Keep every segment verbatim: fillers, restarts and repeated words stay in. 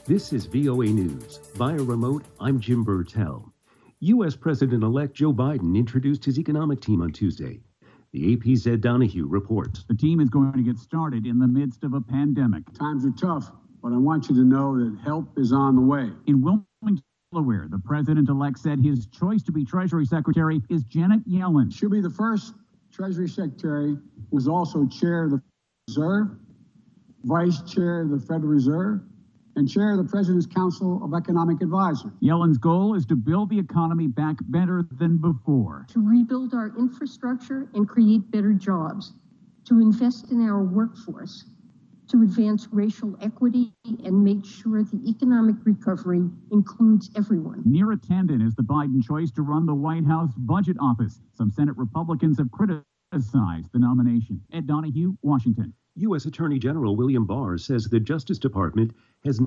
This is V O A News. Via remote, I'm Jim Burtell. U S. President-elect Joe Biden introduced his economic team on Tuesday. The A P's Ed Donahue reports. The team is going to get started in the midst of a pandemic. Times are tough, but I want you to know that help is on the way. In Wilmington, Delaware, the president-elect said his choice to be Treasury Secretary is Janet Yellen. She'll be the first Treasury Secretary who is also chair of the Reserve, vice chair of the Federal Reserve, and chair of the President's Council of Economic Advisors. Yellen's goal is to build the economy back better than before. To rebuild our infrastructure and create better jobs, to invest in our workforce, to advance racial equity and make sure the economic recovery includes everyone. Neera Tanden is the Biden choice to run the White House Budget Office. Some Senate Republicans have criticized the nomination. Ed Donahue, Washington. U S. Attorney General William Barr says the Justice Department has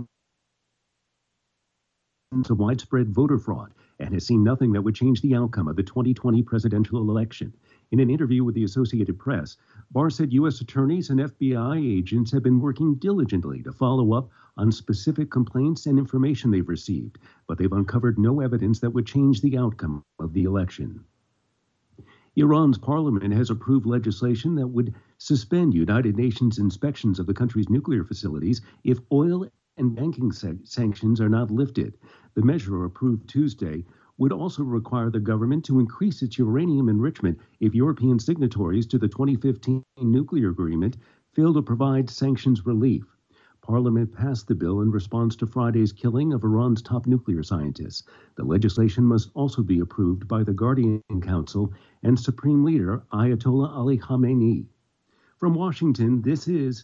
to widespread voter fraud and has seen nothing that would change the outcome of the twenty twenty presidential election. In an interview with the Associated Press, Barr said U S attorneys and F B I agents have been working diligently to follow up on specific complaints and information they've received, but they've uncovered no evidence that would change the outcome of the election. Iran's parliament has approved legislation that would suspend United Nations inspections of the country's nuclear facilities if oil and banking sanctions are not lifted. The measure, approved Tuesday, would also require the government to increase its uranium enrichment if European signatories to the twenty fifteen nuclear agreement fail to provide sanctions relief. Parliament passed the bill in response to Friday's killing of Iran's top nuclear scientists. The legislation must also be approved by the Guardian Council and Supreme Leader Ayatollah Ali Khamenei. From Washington, this is